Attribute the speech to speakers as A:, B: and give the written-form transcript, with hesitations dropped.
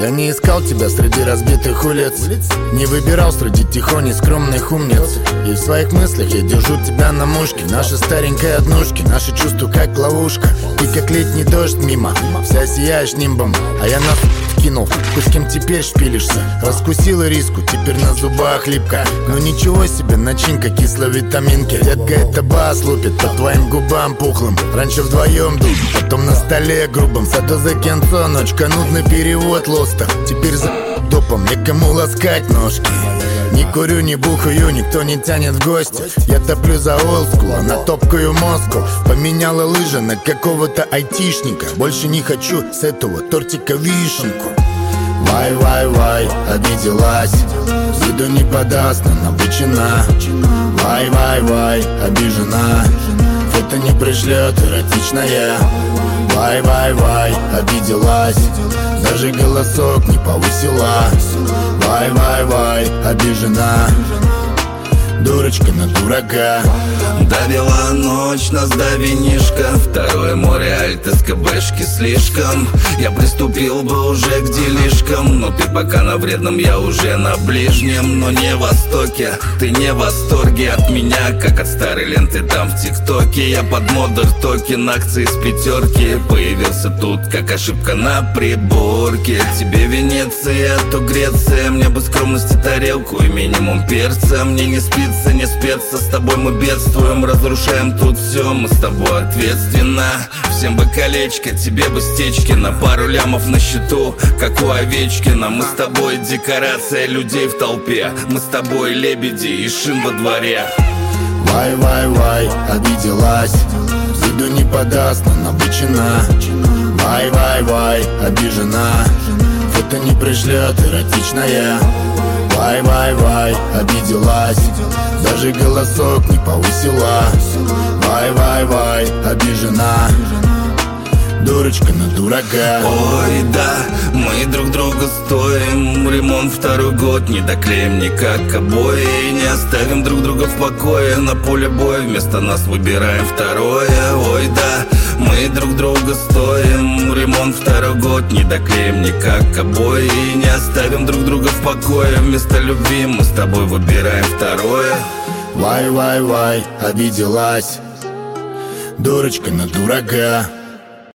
A: Я не искал тебя среди разбитых улиц, не выбирал среди тихоней скромных умниц. И в своих мыслях я держу тебя на мушке. В нашей старенькой однушке наши чувства как ловушка. Ты как летний дождь мимо, вся сияешь нимбом, а я нас кинул. Ты с кем теперь шпилишься? Раскусила риску, теперь на зубах липко. Ну ничего себе, начинка кисловитаминки. Детка, это бас лупит по твоим губам пухлым. Раньше вдвоем дул, потом на столе грубом. Сато за кенцо, ночка, нудный перевод лоста. Теперь за допом некому ласкать ножки. Не курю, не бухаю, никто не тянет в гости. Я топлю за олдскул, а на топкую мозгу. Поменяла лыжи на какого-то айтишника. Больше не хочу с этого тортика вишенку. Вай, обиделась, виду не подаст, но набычена. Вай, обижена, фото не пришлет, эротичная. Вай, обиделась, даже голосок не повысила. Вай, обижена, дурочка на дурака.
B: Довела ночь нас до винишка, второе море альт СКБшки слишком. Я приступил бы уже к делишкам, но ты пока на вредном, я уже на ближнем. Но не в востоке, ты не в восторге от меня, как от старой ленты там в ТикТоке. Я под модер токен, акции с пятерки, появился тут как ошибка на приборке. Тебе Венеция, то Греция, мне бы скромности тарелку и минимум перца. Мне не спится, не спеться, с тобой мы бедствуем, разрушаем тут все, мы с тобой ответственно. Всем бы колечко, тебе бы стечки, на пару лямов на счету, как у Овечкина. Мы с тобой декорация людей в толпе, мы с тобой лебеди и шин во дворе.
A: Вай, обиделась, виду не подаст, но набычена. Вай, обижена, фото не пришлет, эротичная. Вай, обиделась, даже голосок не повысила. Вай, обижена, дурочка на дурака.
B: Ой, да, мы друг друга стоим. Ремонт второй год, не доклеим никак обои. Не оставим друг друга в покое. На поле боя вместо нас выбираем второе. Ой, да, мы друг друга стоим. Ремонт второй год, не доклеим никак обои. Не оставим друг друга в покое. Вместо любви мы с тобой выбираем второе.
A: Вай, обиделась, дурочка на дурака.